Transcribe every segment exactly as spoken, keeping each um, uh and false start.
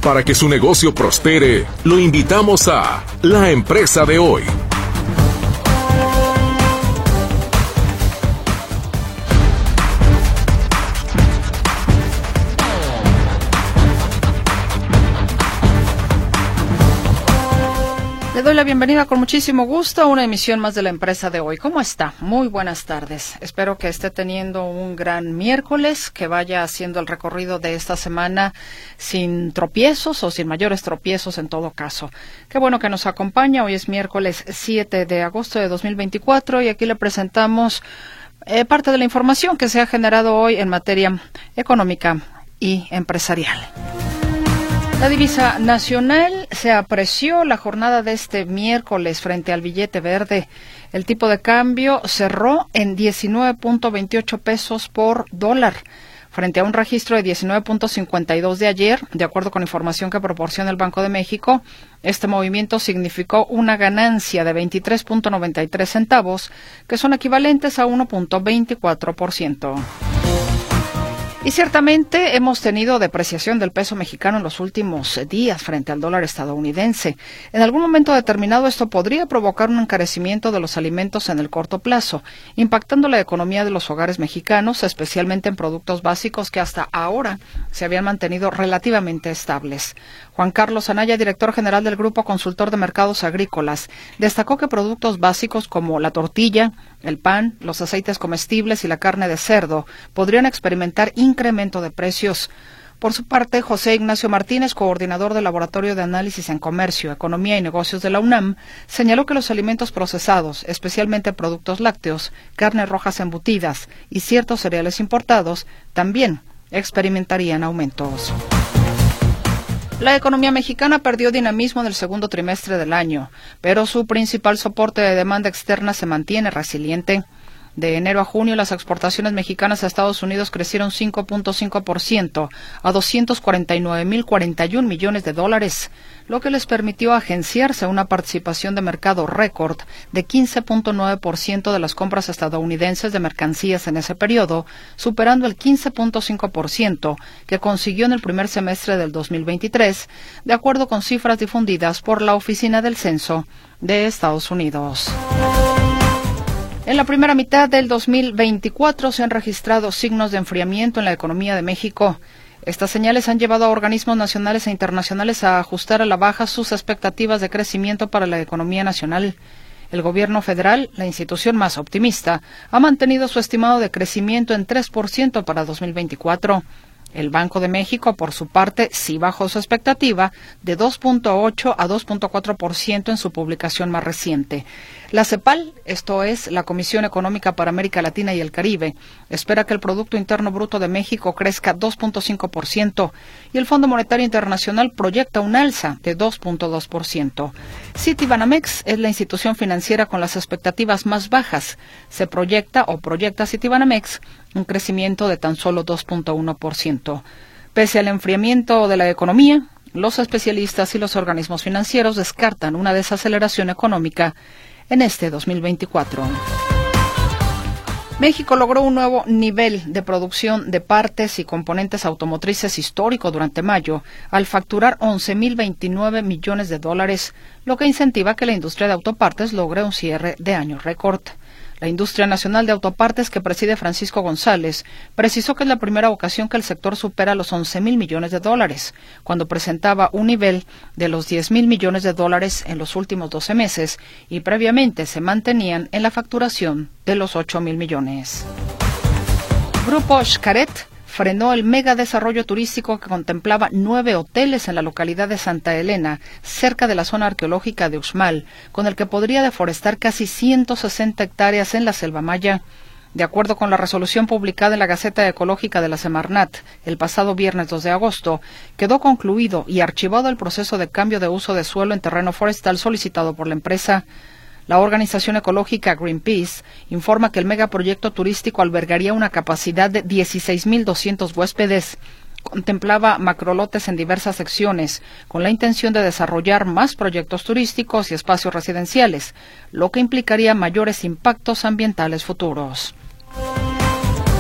Para que su negocio prospere, lo invitamos a La Empresa de Hoy. Le doy la bienvenida con muchísimo gusto a una emisión más de La Empresa de Hoy. ¿Cómo está? Muy buenas tardes. Espero que esté teniendo un gran miércoles, que vaya haciendo el recorrido de esta semana sin tropiezos o sin mayores tropiezos en todo caso. Qué bueno que nos acompaña. Hoy es miércoles siete de agosto de dos mil veinticuatro y aquí le presentamos eh, parte de la información que se ha generado hoy en materia económica y empresarial. La divisa nacional se apreció la jornada de este miércoles frente al billete verde. El tipo de cambio cerró en diecinueve punto veintiocho pesos por dólar, frente a un registro de diecinueve punto cincuenta y dos de ayer. De acuerdo con información que proporciona el Banco de México, este movimiento significó una ganancia de veintitrés punto noventa y tres centavos, que son equivalentes a uno punto veinticuatro por ciento. Y ciertamente hemos tenido depreciación del peso mexicano en los últimos días frente al dólar estadounidense. En algún momento determinado esto podría provocar un encarecimiento de los alimentos en el corto plazo, impactando la economía de los hogares mexicanos, especialmente en productos básicos que hasta ahora se habían mantenido relativamente estables. Juan Carlos Anaya, director general del Grupo Consultor de Mercados Agrícolas, destacó que productos básicos como la tortilla, el pan, los aceites comestibles y la carne de cerdo podrían experimentar incremento de precios. Por su parte, José Ignacio Martínez, coordinador del Laboratorio de Análisis en Comercio, Economía y Negocios de la UNAM, señaló que los alimentos procesados, especialmente productos lácteos, carnes rojas embutidas y ciertos cereales importados, también experimentarían aumentos. La economía mexicana perdió dinamismo en el segundo trimestre del año, pero su principal soporte de demanda externa se mantiene resiliente. De enero a junio, las exportaciones mexicanas a Estados Unidos crecieron cinco punto cinco por ciento a doscientos cuarenta y nueve mil cuarenta y un millones de dólares, lo que les permitió agenciarse una participación de mercado récord de quince punto nueve por ciento de las compras estadounidenses de mercancías en ese periodo, superando el quince punto cinco por ciento que consiguió en el primer semestre del dos mil veintitrés, de acuerdo con cifras difundidas por la Oficina del Censo de Estados Unidos. En la primera mitad del dos mil veinticuatro se han registrado signos de enfriamiento en la economía de México. Estas señales han llevado a organismos nacionales e internacionales a ajustar a la baja sus expectativas de crecimiento para la economía nacional. El gobierno federal, la institución más optimista, ha mantenido su estimado de crecimiento en tres por ciento para dos mil veinticuatro. El Banco de México, por su parte, sí bajó su expectativa de dos punto ocho a dos punto cuatro por ciento en su publicación más reciente. La CEPAL, esto es la Comisión Económica para América Latina y el Caribe, espera que el Producto Interno Bruto de México crezca dos punto cinco por ciento y el Fondo Monetario Internacional proyecta un alza de dos punto dos por ciento. Citibanamex es la institución financiera con las expectativas más bajas. Se proyecta o proyecta Citibanamex un crecimiento de tan solo dos punto uno por ciento. Pese al enfriamiento de la economía, los especialistas y los organismos financieros descartan una desaceleración económica en este dos mil veinticuatro. México logró un nuevo nivel de producción de partes y componentes automotrices histórico durante mayo, al facturar once mil veintinueve millones de dólares, lo que incentiva que la industria de autopartes logre un cierre de año récord. La industria nacional de autopartes que preside Francisco González precisó que es la primera ocasión que el sector supera los once mil millones de dólares, cuando presentaba un nivel de los diez mil millones de dólares en los últimos doce meses y previamente se mantenían en la facturación de los ocho mil millones. Grupo Xcaret frenó el mega desarrollo turístico que contemplaba nueve hoteles en la localidad de Santa Elena, cerca de la zona arqueológica de Uxmal, con el que podría deforestar casi ciento sesenta hectáreas en la selva maya. De acuerdo con la resolución publicada en la Gaceta Ecológica de la Semarnat el pasado viernes dos de agosto, quedó concluido y archivado el proceso de cambio de uso de suelo en terreno forestal solicitado por la empresa. La organización ecológica Greenpeace informa que el megaproyecto turístico albergaría una capacidad de dieciséis mil doscientos huéspedes. Contemplaba macrolotes en diversas secciones, con la intención de desarrollar más proyectos turísticos y espacios residenciales, lo que implicaría mayores impactos ambientales futuros.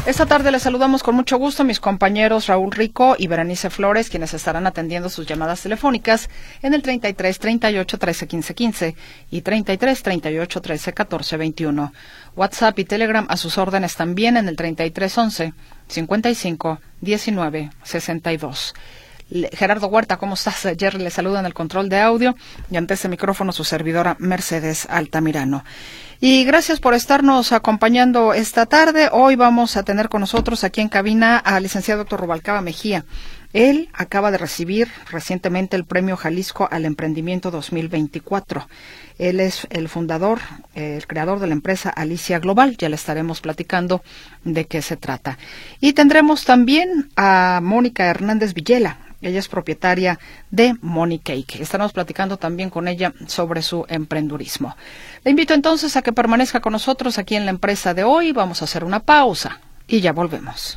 Esta tarde les saludamos con mucho gusto a mis compañeros Raúl Rico y Berenice Flores, quienes estarán atendiendo sus llamadas telefónicas en el treinta y tres, treinta y ocho, trece, quince, quince y treinta y tres, treinta y ocho, trece, catorce, veintiuno. WhatsApp y Telegram a sus órdenes también en el treinta y tres, once, cincuenta y cinco, diecinueve, sesenta y dos. Gerardo Huerta, ¿cómo estás? Jerry le saluda en el control de audio y ante este micrófono su servidora Mercedes Altamirano. Y gracias por estarnos acompañando esta tarde. Hoy vamos a tener con nosotros aquí en cabina al licenciado doctor Rubalcaba Mejía. Él acaba de recibir recientemente el Premio Jalisco al Emprendimiento dos mil veinticuatro. Él es el fundador, el creador de la empresa Alicia Global. Ya le estaremos platicando de qué se trata. Y tendremos también a Mónica Hernández Villela. Ella es propietaria de Money Cake. Estaremos platicando también con ella sobre su emprendurismo. Le invito entonces a que permanezca con nosotros aquí en la empresa de hoy. Vamos a hacer una pausa y ya volvemos.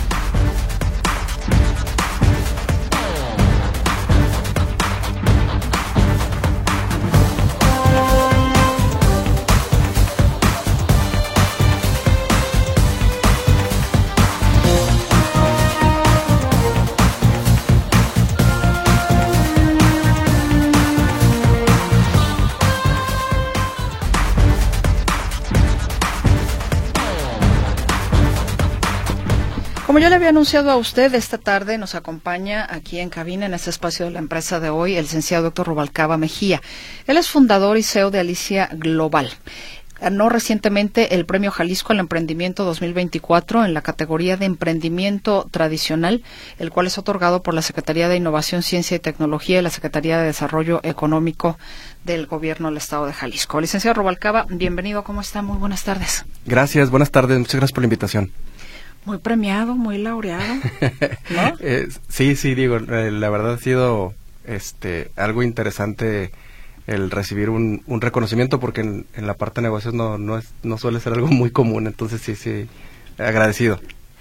Como yo le había anunciado a usted, esta tarde nos acompaña aquí en cabina, en este espacio de la empresa de hoy, el licenciado doctor Rubalcaba Mejía. Él es fundador y C E O de Alicia Global. Ganó recientemente el Premio Jalisco al Emprendimiento dos mil veinticuatro en la categoría de Emprendimiento Tradicional, el cual es otorgado por la Secretaría de Innovación, Ciencia y Tecnología y la Secretaría de Desarrollo Económico del Gobierno del Estado de Jalisco. Licenciado Rubalcaba, bienvenido, ¿cómo está? Muy buenas tardes. Gracias, buenas tardes, muchas gracias por la invitación. Muy premiado, muy laureado, ¿no? eh, sí, sí, digo, eh, la verdad ha sido este algo interesante el recibir un, un reconocimiento, porque en, en la parte de negocios no no es no suele ser algo muy común, entonces sí, sí, agradecido.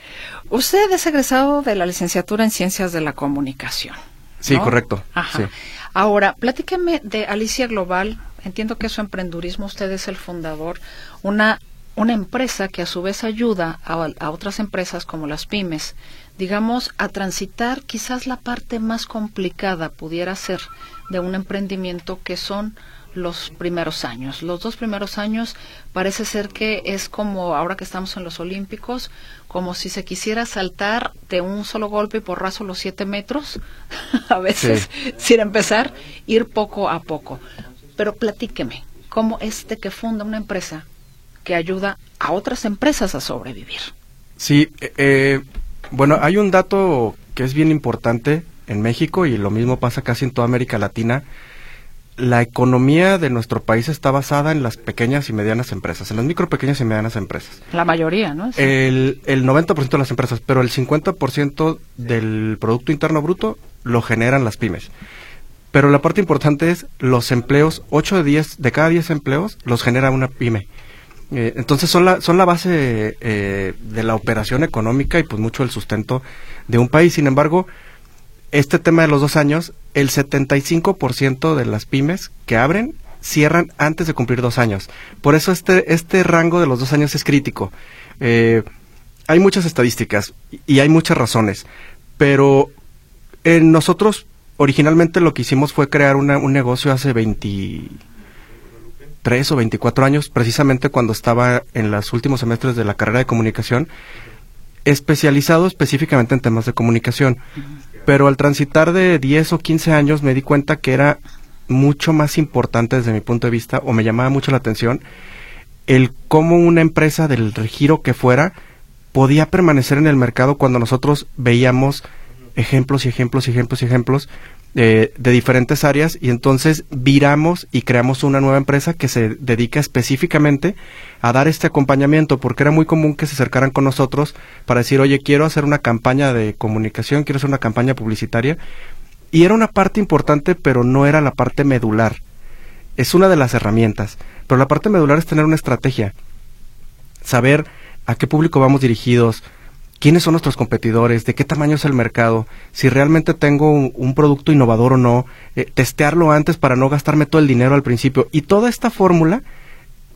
Usted es egresado de la licenciatura en Ciencias de la Comunicación, ¿no? Sí, correcto. Ajá. Sí. Ahora, platíqueme de Alicia Global. Entiendo que es su emprendurismo, usted es el fundador, una una empresa que a su vez ayuda a, a otras empresas como las pymes, digamos, a transitar quizás la parte más complicada pudiera ser de un emprendimiento, que son los primeros años. Los dos primeros años parece ser que es como, ahora que estamos en los Olímpicos, como si se quisiera saltar de un solo golpe y porrazo los siete metros, a veces, sí, sin empezar, ir poco a poco. Pero platíqueme, ¿cómo es de que funda una empresa que ayuda a otras empresas a sobrevivir? Sí, eh, bueno, hay un dato que es bien importante en México y lo mismo pasa casi en toda América Latina. La economía de nuestro país está basada en las pequeñas y medianas empresas, en las micro, pequeñas y medianas empresas. La mayoría, ¿no? Sí. El, el noventa por ciento de las empresas, pero el cincuenta por ciento del Producto Interno Bruto lo generan las pymes. Pero la parte importante es los empleos, ocho de diez, de cada diez empleos los genera una pyme. Eh, entonces son la son la base eh, de la operación económica y pues mucho el sustento de un país. Sin embargo, este tema de los dos años, el setenta y cinco por ciento de las pymes que abren cierran antes de cumplir dos años. Por eso este este rango de los dos años es crítico. Eh, hay muchas estadísticas y hay muchas razones, pero eh, nosotros originalmente lo que hicimos fue crear una, un negocio hace veintitrés o veinticuatro años, precisamente cuando estaba en los últimos semestres de la carrera de comunicación, especializado específicamente en temas de comunicación. Pero al transitar de diez o quince años me di cuenta que era mucho más importante desde mi punto de vista, o me llamaba mucho la atención, el cómo una empresa del giro que fuera podía permanecer en el mercado cuando nosotros veíamos ejemplos y ejemplos y ejemplos y ejemplos Eh, de diferentes áreas, y entonces viramos y creamos una nueva empresa que se dedica específicamente a dar este acompañamiento, porque era muy común que se acercaran con nosotros para decir, oye, quiero hacer una campaña de comunicación, quiero hacer una campaña publicitaria, y era una parte importante, pero no era la parte medular. Es una de las herramientas, pero la parte medular es tener una estrategia, saber a qué público vamos dirigidos, quiénes son nuestros competidores, de qué tamaño es el mercado, si realmente tengo un, un producto innovador o no, eh, testearlo antes para no gastarme todo el dinero al principio. Y toda esta fórmula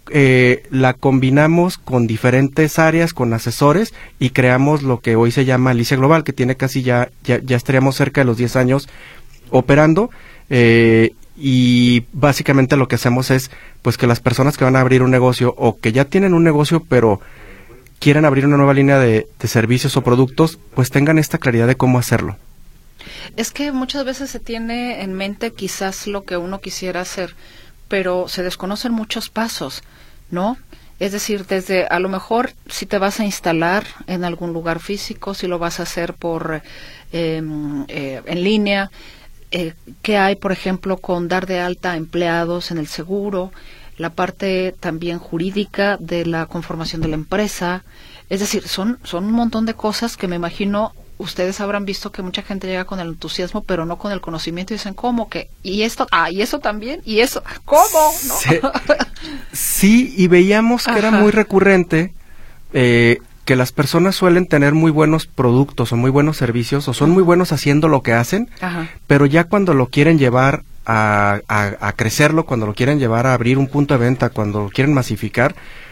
eh, la combinamos con diferentes áreas, con asesores, y creamos lo que hoy se llama Alicia Global, que tiene casi ya, ya, ya estaríamos cerca de los diez años operando, eh, y básicamente lo que hacemos es, pues que las personas que van a abrir un negocio, o que ya tienen un negocio, pero quieren abrir una nueva línea de, de servicios o productos, pues tengan esta claridad de cómo hacerlo. Es que muchas veces se tiene en mente quizás lo que uno quisiera hacer, pero se desconocen muchos pasos, ¿no? Es decir, desde a lo mejor si te vas a instalar en algún lugar físico, si lo vas a hacer por eh, eh, en línea, eh, ¿qué hay, por ejemplo, con dar de alta a empleados en el seguro? La parte también jurídica de la conformación de la empresa. Es decir, son, son un montón de cosas que me imagino ustedes habrán visto que mucha gente llega con el entusiasmo, pero no con el conocimiento, y dicen, ¿cómo que? ¿Y esto? Ah, ¿y eso también? ¿Y eso? ¿Cómo? ¿No? Sí, sí, y veíamos que Ajá. era muy recurrente eh, que las personas suelen tener muy buenos productos o muy buenos servicios, o son muy buenos haciendo lo que hacen, Ajá. pero ya cuando lo quieren llevar a, a, a crecerlo, cuando lo quieren llevar a abrir un punto de venta, cuando lo quieren masificar,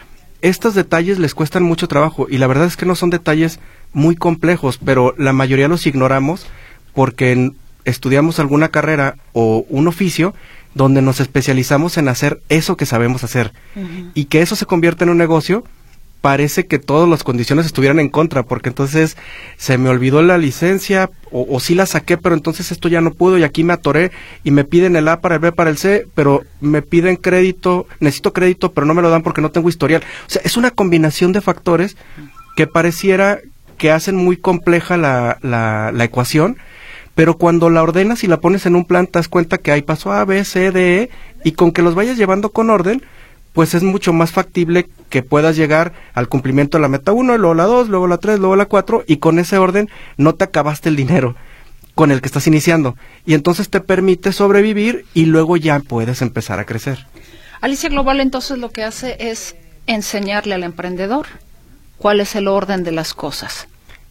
estos detalles les cuestan mucho trabajo, y la verdad es que no son detalles muy complejos, pero la mayoría los ignoramos porque en, estudiamos alguna carrera o un oficio donde nos especializamos en hacer eso que sabemos hacer, uh-huh. y que eso se convierte en un negocio, parece que todas las condiciones estuvieran en contra, porque entonces se me olvidó la licencia, o, o sí la saqué, pero entonces esto ya no pudo, y aquí me atoré, y me piden el A para el B para el C, pero me piden crédito, necesito crédito, pero no me lo dan porque no tengo historial. O sea, es una combinación de factores que pareciera que hacen muy compleja la, la, la ecuación, pero cuando la ordenas y la pones en un plan, te das cuenta que hay paso A, B, C, D, E, y con que los vayas llevando con orden, pues es mucho más factible que puedas llegar al cumplimiento de la meta uno, luego la dos, luego la tres, luego la cuatro, y con ese orden no te acabaste el dinero con el que estás iniciando, y entonces te permite sobrevivir, y luego ya puedes empezar a crecer. Alicia Global entonces lo que hace es enseñarle al emprendedor cuál es el orden de las cosas.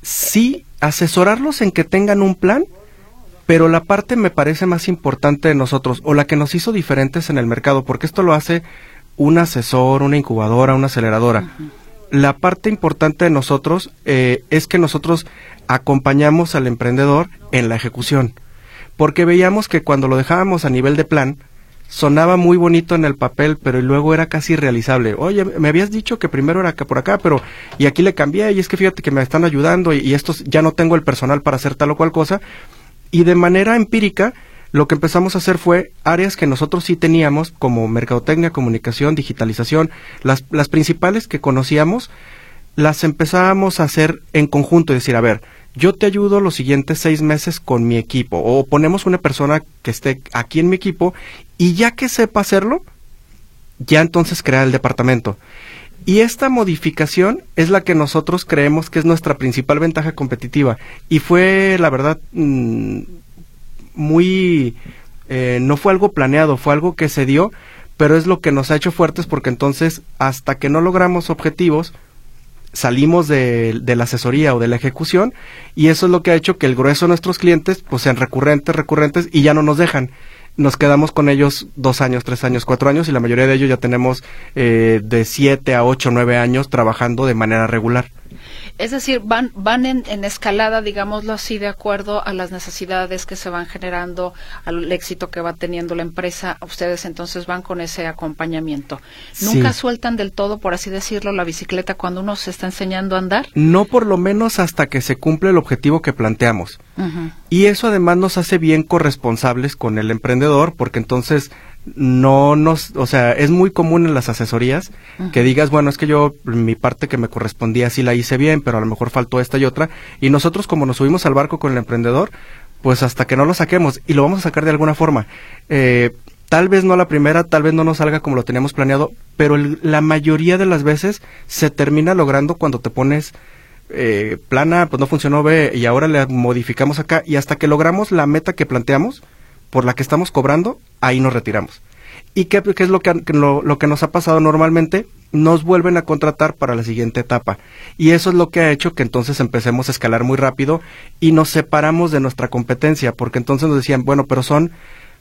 Sí, asesorarlos en que tengan un plan, pero la parte me parece más importante de nosotros, o la que nos hizo diferentes en el mercado, porque esto lo hace un asesor, una incubadora, una aceleradora. Uh-huh. La parte importante de nosotros eh, es que nosotros acompañamos al emprendedor en la ejecución, porque veíamos que cuando lo dejábamos a nivel de plan, sonaba muy bonito en el papel, pero luego era casi irrealizable. Oye, me habías dicho que primero era acá por acá, pero y aquí le cambié, y es que fíjate que me están ayudando, y, y estos ya no tengo el personal para hacer tal o cual cosa. Y de manera empírica, lo que empezamos a hacer fue áreas que nosotros sí teníamos, como mercadotecnia, comunicación, digitalización, las, las principales que conocíamos, las empezábamos a hacer en conjunto, y decir, a ver, yo te ayudo los siguientes seis meses con mi equipo, o ponemos una persona que esté aquí en mi equipo, y ya que sepa hacerlo, ya entonces crear el departamento. Y esta modificación es la que nosotros creemos que es nuestra principal ventaja competitiva, y fue, la verdad, mmm, muy, eh, no fue algo planeado, fue algo que se dio, pero es lo que nos ha hecho fuertes, porque entonces, hasta que no logramos objetivos, salimos de, de la asesoría o de la ejecución, y eso es lo que ha hecho que el grueso de nuestros clientes pues sean recurrentes, recurrentes, y ya no nos dejan. Nos quedamos con ellos dos años, tres años, cuatro años, y la mayoría de ellos ya tenemos eh, de siete a ocho, nueve años trabajando de manera regular. Es decir, van van en, en escalada, digámoslo así, de acuerdo a las necesidades que se van generando, al éxito que va teniendo la empresa. Ustedes entonces van con ese acompañamiento. ¿Nunca sí. sueltan del todo, por así decirlo, la bicicleta cuando uno se está enseñando a andar? No, por lo menos hasta que se cumple el objetivo que planteamos. Uh-huh. Y eso además nos hace bien corresponsables con el emprendedor, porque entonces no nos, o sea, es muy común en las asesorías uh-huh. que digas, bueno, es que yo mi parte que me correspondía sí la hice bien, pero a lo mejor faltó esta y otra, y nosotros, como nos subimos al barco con el emprendedor, pues hasta que no lo saquemos, y lo vamos a sacar de alguna forma, eh, tal vez no la primera, tal vez no nos salga como lo teníamos planeado, pero el, la mayoría de las veces se termina logrando cuando te pones eh, plana, pues no funcionó, ve, y ahora le modificamos acá, y hasta que logramos la meta que planteamos, por la que estamos cobrando, ahí nos retiramos. ¿Y qué, qué es lo que, lo, lo que nos ha pasado normalmente? Nos vuelven a contratar para la siguiente etapa. Y eso es lo que ha hecho que entonces empecemos a escalar muy rápido y nos separamos de nuestra competencia, porque entonces nos decían, bueno, pero son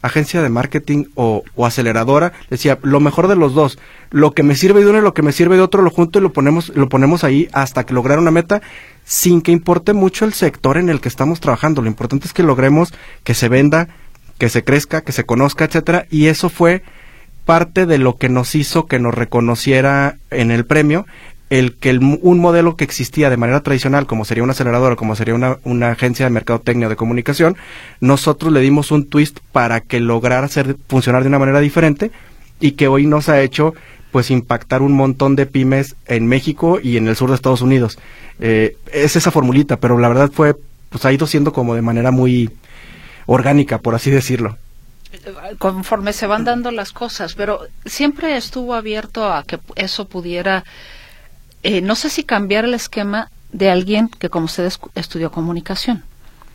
agencia de marketing o, o aceleradora, decía, lo mejor de los dos, lo que me sirve de uno y lo que me sirve de otro lo junto y lo ponemos, lo ponemos ahí hasta que lograr una meta, sin que importe mucho el sector en el que estamos trabajando. Lo importante es que logremos que se venda, que se crezca, que se conozca, etcétera, y eso fue parte de lo que nos hizo que nos reconociera en el premio, el que el, un modelo que existía de manera tradicional, como sería una aceleradora, como sería una, una agencia de mercadotecnia o de comunicación, nosotros le dimos un twist para que lograra hacer funcionar de una manera diferente y que hoy nos ha hecho pues impactar un montón de pymes en México y en el sur de Estados Unidos. Eh, es esa formulita, pero la verdad fue, pues ha ido siendo como de manera muy orgánica, por así decirlo. Conforme se van dando las cosas, pero siempre estuvo abierto a que eso pudiera, eh, no sé si cambiar el esquema de alguien que como ustedes estudió comunicación.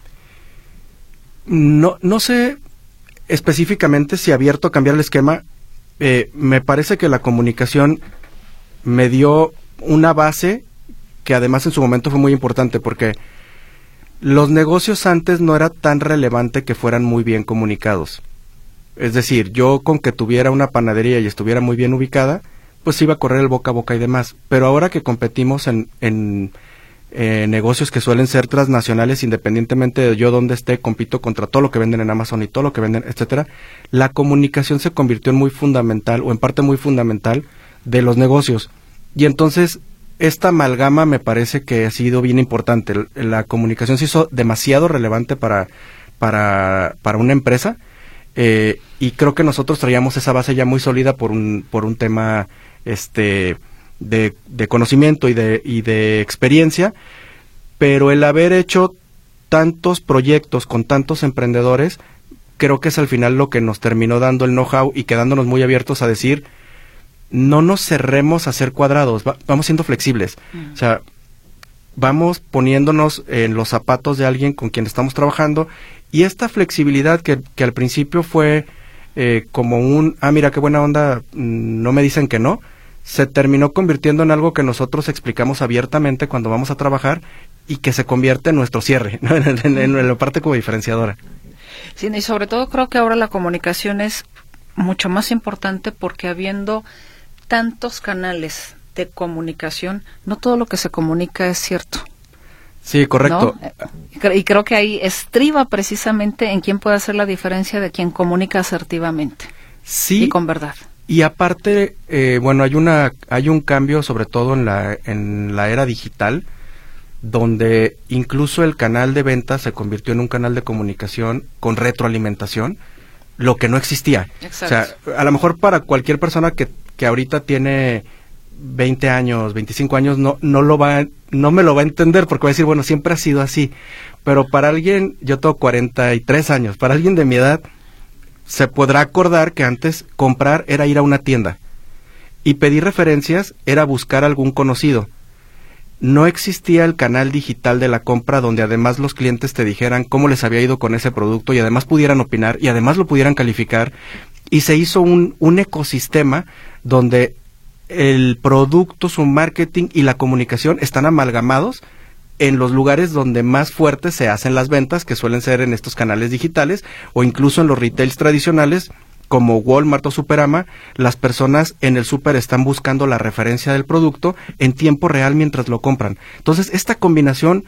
No, no sé específicamente si abierto a cambiar el esquema. Eh, me parece que la comunicación me dio una base que además en su momento fue muy importante, porque los negocios antes no era tan relevante que fueran muy bien comunicados. Es decir, yo con que tuviera una panadería y estuviera muy bien ubicada, pues iba a correr el boca a boca y demás. Pero ahora que competimos en, en eh, negocios que suelen ser transnacionales, independientemente de yo donde esté, compito contra todo lo que venden en Amazon y todo lo que venden, etcétera, la comunicación se convirtió en muy fundamental, o en parte muy fundamental, de los negocios. Y entonces, esta amalgama me parece que ha sido bien importante. La comunicación se hizo demasiado relevante para, para, para una empresa, eh, y creo que nosotros traíamos esa base ya muy sólida por un, por un tema este de, de conocimiento y de, y de experiencia, pero el haber hecho tantos proyectos con tantos emprendedores, creo que es al final lo que nos terminó dando el know-how y quedándonos muy abiertos a decir, no nos cerremos a ser cuadrados, va, vamos siendo flexibles. Mm. O sea, vamos poniéndonos en los zapatos de alguien con quien estamos trabajando, y esta flexibilidad que, que al principio fue eh, como un, ah, mira, qué buena onda, no me dicen que no, se terminó convirtiendo en algo que nosotros explicamos abiertamente cuando vamos a trabajar y que se convierte en nuestro cierre, ¿no? en, en, en la parte como diferenciadora. Sí, y sobre todo creo que ahora la comunicación es mucho más importante porque habiendo tantos canales de comunicación, no todo lo que se comunica es cierto. Sí, correcto. ¿No? Y creo que ahí estriba precisamente en quién puede hacer la diferencia de quien comunica asertivamente. Sí. Y con verdad. Y aparte, eh, bueno, hay una hay un cambio sobre todo en la en la era digital, donde incluso el canal de venta se convirtió en un canal de comunicación con retroalimentación, lo que no existía. Exacto. O sea, a lo mejor para cualquier persona que, que ahorita tiene veinte años, veinticinco años, no no lo va no me lo va a entender, porque va a decir, bueno, siempre ha sido así. Pero para alguien, yo tengo cuarenta y tres años, para alguien de mi edad, se podrá acordar que antes comprar era ir a una tienda y pedir referencias era buscar algún conocido. No existía el canal digital de la compra donde además los clientes te dijeran cómo les había ido con ese producto y además pudieran opinar y además lo pudieran calificar, y se hizo un, un ecosistema donde el producto, su marketing y la comunicación están amalgamados en los lugares donde más fuertes se hacen las ventas, que suelen ser en estos canales digitales o incluso en los retails tradicionales como Walmart o Superama. Las personas en el súper están buscando la referencia del producto en tiempo real mientras lo compran. Entonces, esta combinación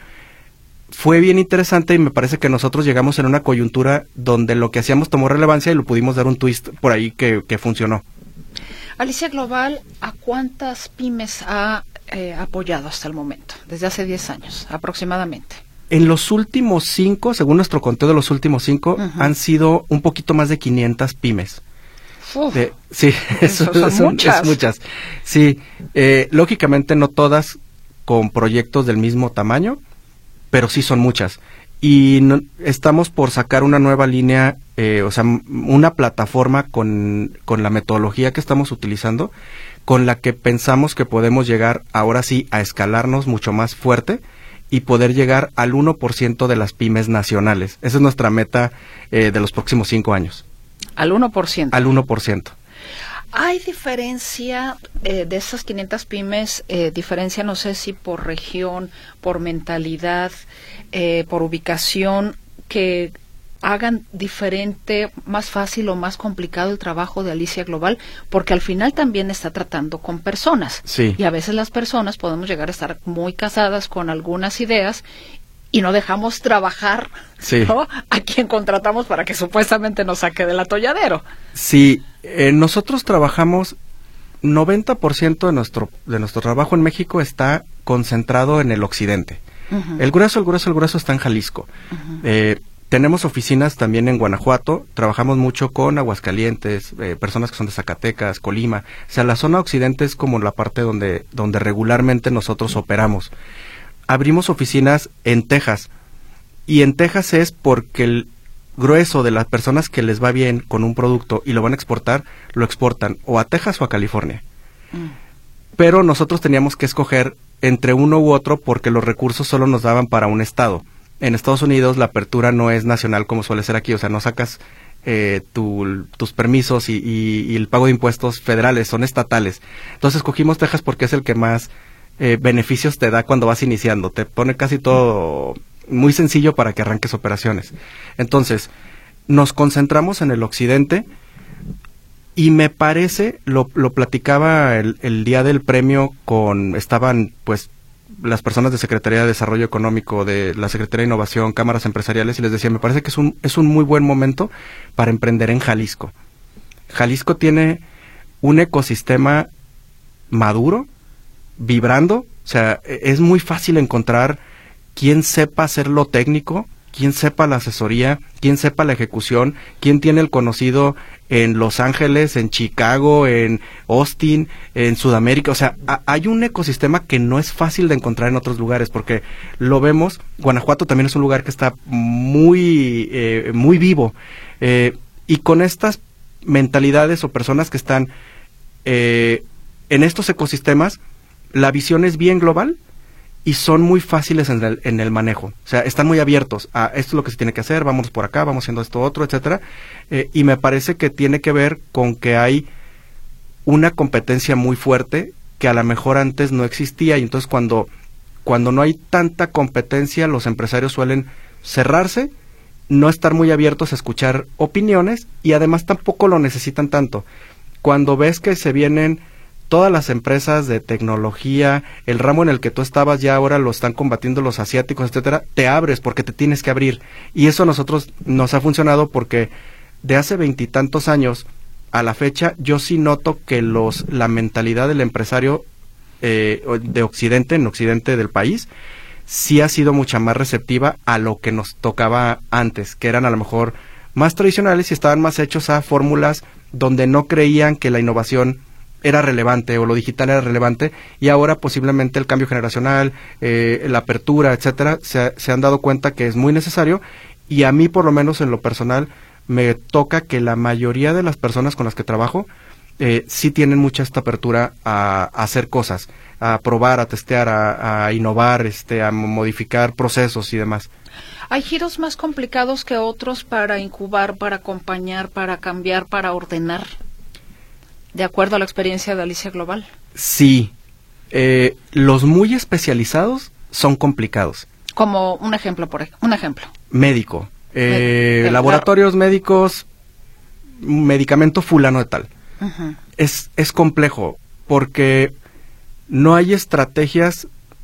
fue bien interesante y me parece que nosotros llegamos en una coyuntura donde lo que hacíamos tomó relevancia y lo pudimos dar un twist por ahí que, que funcionó. Alicia Global, ¿a cuántas pymes ha eh, apoyado hasta el momento? Desde hace diez años, aproximadamente. En los últimos cinco, según nuestro conteo de los últimos cinco, uh-huh. han sido un poquito más de quinientas pymes. Uf, de, sí, eso, son son muchas. Es muchas. Sí, eh, lógicamente no todas con proyectos del mismo tamaño, pero sí son muchas. Y no, estamos por sacar una nueva línea, eh, o sea, una plataforma con, con la metodología que estamos utilizando, con la que pensamos que podemos llegar ahora sí a escalarnos mucho más fuerte y poder llegar al uno por ciento de las pymes nacionales. Esa es nuestra meta eh, de los próximos cinco años. ¿Al uno por ciento? Al uno por ciento. ¿Hay diferencia eh, de esas quinientas pymes, eh, diferencia no sé si por región, por mentalidad, eh, por ubicación, que hagan diferente, más fácil o más complicado el trabajo de Alicia Global, porque al final también está tratando con personas. Sí. Y a veces las personas podemos llegar a estar muy casadas con algunas ideas y no dejamos trabajar, sí, ¿no?, a quien contratamos para que supuestamente nos saque del atolladero. Sí, eh, nosotros trabajamos, noventa por ciento de nuestro, de nuestro trabajo en México está concentrado en el occidente. Uh-huh. El grueso, el grueso, el grueso está en Jalisco. Uh-huh. Eh, Tenemos oficinas también en Guanajuato, trabajamos mucho con Aguascalientes, eh, personas que son de Zacatecas, Colima. O sea, la zona occidente es como la parte donde, donde regularmente nosotros operamos. Abrimos oficinas en Texas, y en Texas es porque el grueso de las personas que les va bien con un producto y lo van a exportar, lo exportan o a Texas o a California. Mm. Pero nosotros teníamos que escoger entre uno u otro porque los recursos solo nos daban para un estado. En Estados Unidos la apertura no es nacional como suele ser aquí, o sea, no sacas eh, tu, tus permisos y, y, y el pago de impuestos federales, son estatales. Entonces escogimos Texas porque es el que más eh, beneficios te da cuando vas iniciando, te pone casi todo muy sencillo para que arranques operaciones. Entonces, nos concentramos en el occidente y me parece, lo, lo platicaba el, el día del premio con, estaban pues las personas de Secretaría de Desarrollo Económico, de la Secretaría de Innovación, cámaras empresariales, y les decía, me parece que es un, es un muy buen momento para emprender en Jalisco. Jalisco tiene un ecosistema maduro, vibrando, o sea, es muy fácil encontrar quien sepa hacer lo técnico, quien sepa la asesoría, quien sepa la ejecución, quien tiene el conocido en Los Ángeles, en Chicago, en Austin, en Sudamérica. O sea, a, hay un ecosistema que no es fácil de encontrar en otros lugares, porque lo vemos, Guanajuato también es un lugar que está muy, eh, muy vivo, eh, y con estas mentalidades o personas que están eh, en estos ecosistemas, la visión es bien global, y son muy fáciles en el, en el manejo. O sea, están muy abiertos a esto es lo que se tiene que hacer, vamos por acá, vamos haciendo esto otro, etcétera. Eh, y me parece que tiene que ver con que hay una competencia muy fuerte que a lo mejor antes no existía, y entonces cuando, cuando no hay tanta competencia, los empresarios suelen cerrarse, no estar muy abiertos a escuchar opiniones, y además tampoco lo necesitan tanto. Cuando ves que se vienen todas las empresas de tecnología, el ramo en el que tú estabas ya ahora lo están combatiendo los asiáticos, etcétera, te abres porque te tienes que abrir. Y eso a nosotros nos ha funcionado porque de hace veintitantos años a la fecha, yo sí noto que los la mentalidad del empresario eh, de Occidente, en Occidente del país, sí ha sido mucha más receptiva a lo que nos tocaba antes, que eran a lo mejor más tradicionales y estaban más hechos a fórmulas donde no creían que la innovación era relevante o lo digital era relevante, y ahora posiblemente el cambio generacional, eh, la apertura, etcétera, se, se han dado cuenta que es muy necesario, y a mí por lo menos en lo personal me toca que la mayoría de las personas con las que trabajo eh, sí tienen mucha esta apertura a, a hacer cosas, a probar, a testear, a, a innovar, este, a modificar procesos y demás. ¿Hay giros más complicados que otros para incubar, para acompañar, para cambiar, para ordenar? De acuerdo a la experiencia de Alicia Global. Sí, eh, los muy especializados son complicados. Como un ejemplo, por ejemplo, un ejemplo. Médico, eh, Med- laboratorios claro. médicos, medicamento fulano de tal. Uh-huh. Es, es complejo porque no hay estrategias,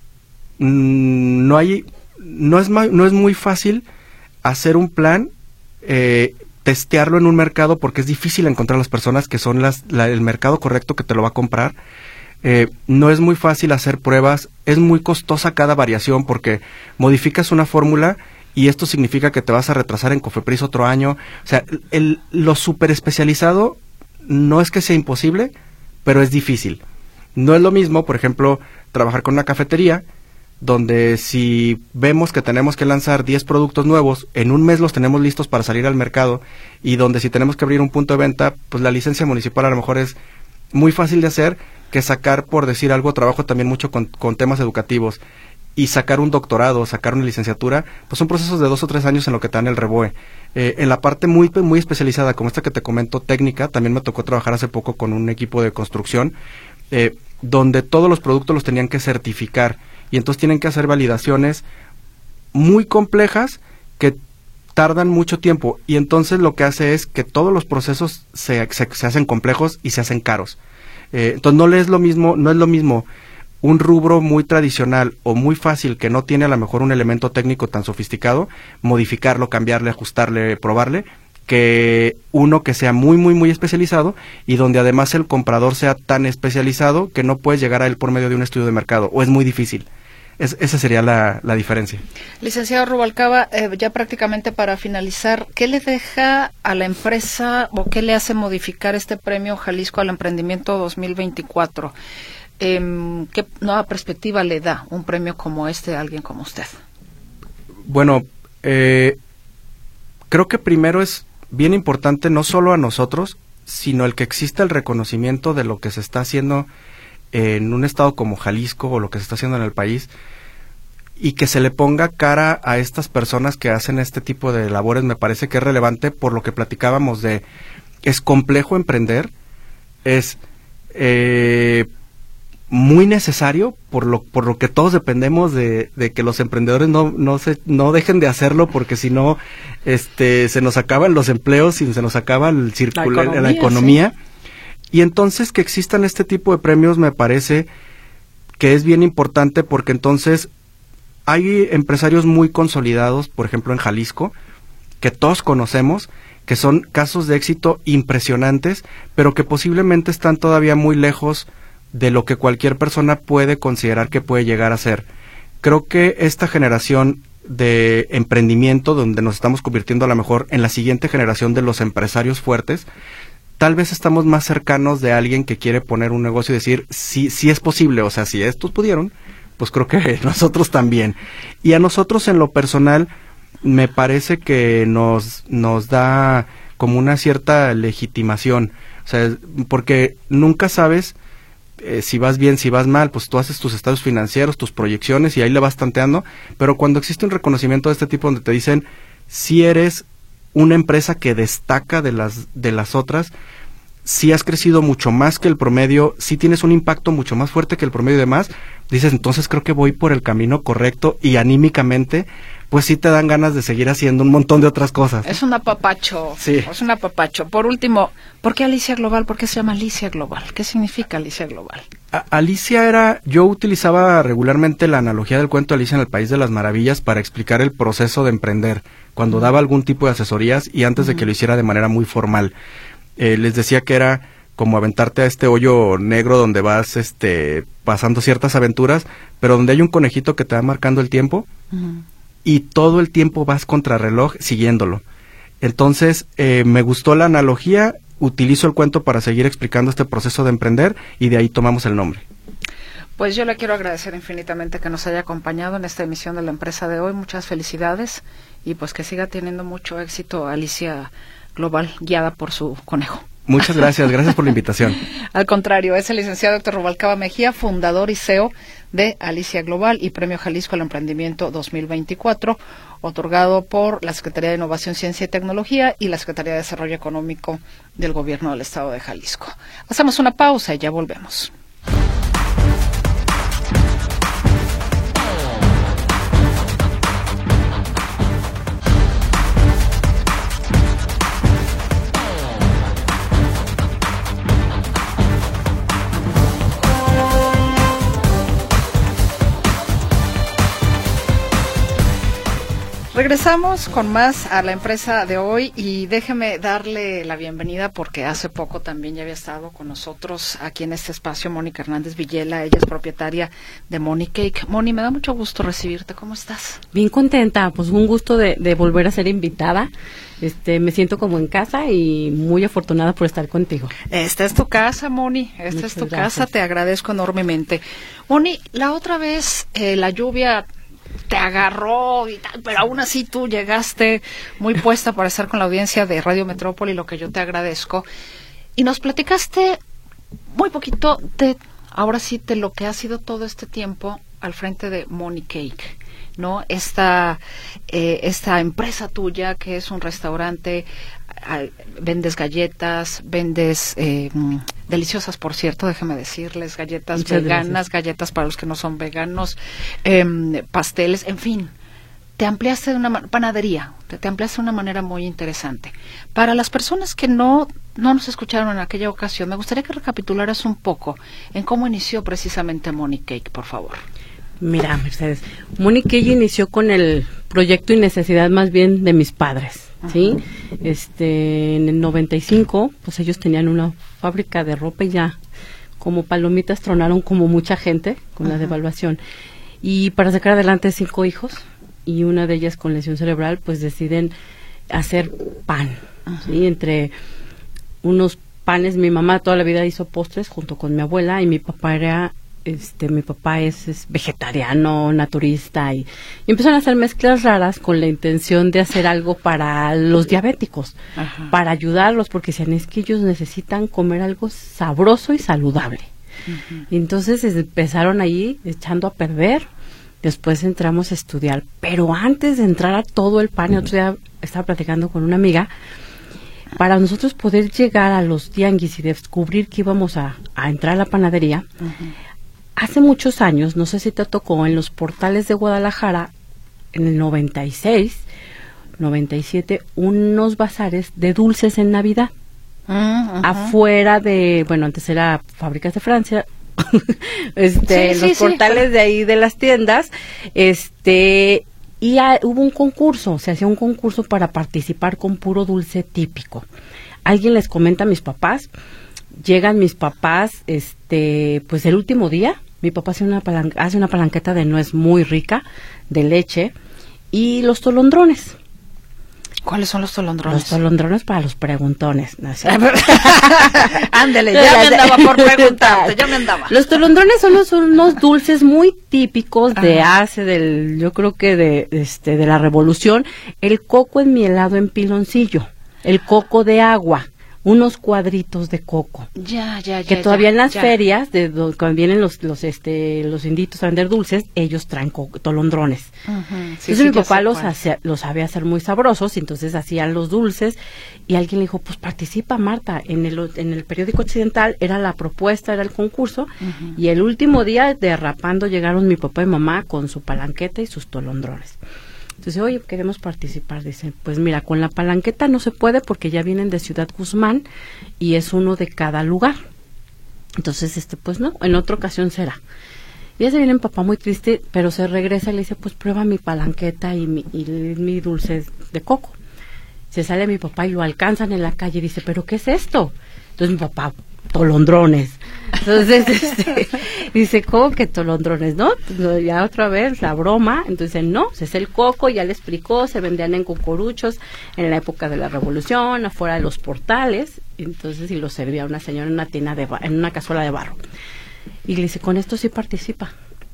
mmm, no hay, no es, ma- no es muy fácil hacer un plan, eh, testearlo en un mercado, porque es difícil encontrar las personas que son las, la, el mercado correcto que te lo va a comprar. Eh, no es muy fácil hacer pruebas, es muy costosa cada variación porque modificas una fórmula y esto significa que te vas a retrasar en Cofepris otro año. O sea, el, lo super especializado no es que sea imposible, pero es difícil. No es lo mismo, por ejemplo, trabajar con una cafetería, donde si vemos que tenemos que lanzar diez productos nuevos, en un mes los tenemos listos para salir al mercado, y donde si tenemos que abrir un punto de venta, pues la licencia municipal a lo mejor es muy fácil de hacer, que sacar, por decir algo, trabajo también mucho con, con temas educativos, y sacar un doctorado, sacar una licenciatura, pues son procesos de dos o tres años en lo que te dan el REBOE. Eh, en la parte muy, muy especializada, como esta que te comento, técnica, también me tocó trabajar hace poco con un equipo de construcción, eh, donde todos los productos los tenían que certificar, y entonces tienen que hacer validaciones muy complejas que tardan mucho tiempo y entonces lo que hace es que todos los procesos se, se, se hacen complejos y se hacen caros. Eh, entonces no es lo mismo, no es lo mismo un rubro muy tradicional o muy fácil que no tiene a lo mejor un elemento técnico tan sofisticado, modificarlo, cambiarle, ajustarle, probarle, que uno que sea muy, muy, muy especializado y donde además el comprador sea tan especializado que no puedes llegar a él por medio de un estudio de mercado o es muy difícil. Es, esa sería la, la diferencia. Licenciado Rubalcaba, eh, ya prácticamente para finalizar, ¿qué le deja a la empresa o qué le hace modificar este premio Jalisco al Emprendimiento dos mil veinticuatro? Eh, ¿Qué nueva perspectiva le da un premio como este a alguien como usted? Bueno, eh, creo que primero es bien importante no solo a nosotros, sino el que exista el reconocimiento de lo que se está haciendo en un estado como Jalisco o lo que se está haciendo en el país y que se le ponga cara a estas personas que hacen este tipo de labores. Me parece que es relevante por lo que platicábamos de es complejo emprender, es eh, muy necesario por lo por lo que todos dependemos de, de que los emprendedores no no se no dejen de hacerlo porque si no este se nos acaban los empleos y se nos acaba el círculo, la economía, la economía. Sí. Y entonces que existan este tipo de premios me parece que es bien importante porque entonces hay empresarios muy consolidados, por ejemplo en Jalisco, que todos conocemos, que son casos de éxito impresionantes, pero que posiblemente están todavía muy lejos de lo que cualquier persona puede considerar que puede llegar a ser. Creo que esta generación de emprendimiento, donde nos estamos convirtiendo a lo mejor en la siguiente generación de los empresarios fuertes, tal vez estamos más cercanos de alguien que quiere poner un negocio y decir, sí, sí es posible, o sea, si estos pudieron, pues creo que nosotros también. Y a nosotros en lo personal, me parece que nos, nos da como una cierta legitimación, o sea, porque nunca sabes eh, si vas bien, si vas mal, pues tú haces tus estados financieros, tus proyecciones y ahí le vas tanteando, pero cuando existe un reconocimiento de este tipo donde te dicen, si eres una empresa que destaca de las de las otras, si has crecido mucho más que el promedio, si tienes un impacto mucho más fuerte que el promedio y demás, dices, entonces creo que voy por el camino correcto y anímicamente, pues sí te dan ganas de seguir haciendo un montón de otras cosas. Es un apapacho, sí. Es un apapacho. Por último, ¿por qué Alicia Global? ¿Por qué se llama Alicia Global? ¿Qué significa Alicia Global? A Alicia era, yo utilizaba regularmente la analogía del cuento Alicia en el País de las Maravillas para explicar el proceso de emprender, cuando daba algún tipo de asesorías y antes uh-huh. de que lo hiciera de manera muy formal. Eh, les decía que era como aventarte a este hoyo negro donde vas este pasando ciertas aventuras, pero donde hay un conejito que te va marcando el tiempo uh-huh. y todo el tiempo vas contrarreloj siguiéndolo. Entonces, eh, me gustó la analogía, utilizo el cuento para seguir explicando este proceso de emprender y de ahí tomamos el nombre. Pues yo le quiero agradecer infinitamente que nos haya acompañado en esta emisión de La Empresa de Hoy. Muchas felicidades y pues que siga teniendo mucho éxito Alicia Global, guiada por su conejo. Muchas gracias, gracias por la invitación. Al contrario, es el licenciado doctor Rubalcaba Mejía, fundador y C E O de Alicia Global y Premio Jalisco al Emprendimiento dos mil veinticuatro, otorgado por la Secretaría de Innovación, Ciencia y Tecnología y la Secretaría de Desarrollo Económico del Gobierno del Estado de Jalisco. Hacemos una pausa y ya volvemos. Regresamos con más a La Empresa de Hoy y déjeme darle la bienvenida porque hace poco también ya había estado con nosotros aquí en este espacio Mónica Hernández Villela. Ella es propietaria de Moni Cake. Moni, me da mucho gusto recibirte. ¿Cómo estás? Bien contenta, pues un gusto de, de volver a ser invitada. Este, me siento como en casa y muy afortunada por estar contigo. Esta es tu casa, Moni. Esta Muchas es tu gracias. casa. Te agradezco enormemente. Moni, la otra vez eh, la lluvia te agarró y tal, pero aún así tú llegaste muy puesta para estar con la audiencia de Radio Metrópoli, lo que yo te agradezco. Y nos platicaste muy poquito de, ahora sí, de lo que ha sido todo este tiempo al frente de Moni Cake, ¿no? Esta, eh, esta empresa tuya que es un restaurante, eh, vendes galletas, vendes eh, deliciosas, por cierto, déjeme decirles, galletas Muchas veganas, gracias. galletas para los que no son veganos, eh, pasteles, en fin, te ampliaste de una panadería, te, te ampliaste de una manera muy interesante. Para las personas que no, no nos escucharon en aquella ocasión, me gustaría que recapitularas un poco en cómo inició precisamente Money Cake, por favor. Mira, Mercedes, Money Cake inició con el proyecto y necesidad más bien de mis padres, ¿sí? Uh-huh. Este, en el noventa y cinco, pues ellos tenían una fábrica de ropa y ya, como palomitas tronaron como mucha gente con uh-huh. la devaluación. Y para sacar adelante cinco hijos, y una de ellas con lesión cerebral, pues deciden hacer pan, uh-huh. ¿sí? Entre unos panes, mi mamá toda la vida hizo postres junto con mi abuela, y mi papá era, este, mi papá es, es vegetariano, naturista, y, y empezaron a hacer mezclas raras con la intención de hacer algo para los diabéticos, uh-huh. para ayudarlos, porque decían, es que ellos necesitan comer algo sabroso y saludable. Uh-huh. Y entonces empezaron ahí echando a perder. Después entramos a estudiar, pero antes de entrar a todo el pan, el otro día estaba platicando con una amiga, para nosotros poder llegar a los tianguis y descubrir que íbamos a, a entrar a la panadería, uh-huh. hace muchos años, no sé si te tocó, en los portales de Guadalajara, en el noventa y seis, noventa y siete, unos bazares de dulces en Navidad, uh-huh. afuera de, bueno, antes era Fábricas de Francia, este, sí, los sí, portales sí. de ahí de las tiendas, este, y a, hubo un concurso, se hacía un concurso para participar con puro dulce típico. Alguien les comenta a mis papás, llegan mis papás, este, pues el último día, mi papá hace una palan- hace una palanqueta de nuez muy rica, de leche, y los tolondrones. ¿Cuáles son los tolondrones? Los tolondrones para los preguntones. ¿No? Ándele, ya me andaba por preguntarte, ya me andaba. Los tolondrones son, los, son unos dulces muy típicos de Ajá. hace del, yo creo que de, este, de la Revolución. El coco enmielado en piloncillo, el coco de agua, unos cuadritos de coco. Ya, ya, ya. Que todavía ya, en las ya. ferias, de, de, cuando vienen los, los, este, los inditos a vender dulces, ellos traen co- tolondrones. Uh-huh. Sí, entonces sí, mi papá los, hacía, los sabía hacer muy sabrosos, y entonces hacían los dulces, y alguien le dijo, pues participa, Marta. En el, en el periódico Occidental era la propuesta, era el concurso, uh-huh. y el último día, derrapando, llegaron mi papá y mamá con su palanqueta y sus tolondrones. Entonces, oye, queremos participar. Dicen, pues mira, con la palanqueta no se puede porque ya vienen de Ciudad Guzmán y es uno de cada lugar. Entonces, este, pues no, en otra ocasión será. Y ya se viene mi papá muy triste, pero se regresa y le dice, pues prueba mi palanqueta y mi, y mi dulce de coco. Se sale mi papá y lo alcanzan en la calle y dice, ¿pero qué es esto? Entonces mi papá, tolondrones. Entonces, este, dice, ¿cómo que tolondrones? ¿No? Pues, ya otra vez, la broma. Entonces, no, es el coco, ya le explicó, se vendían en cucuruchos en la época de la Revolución, afuera de los portales. Entonces, y lo servía una señora en una tina de ba- en una cazuela de barro. Y le dice, con esto sí participa.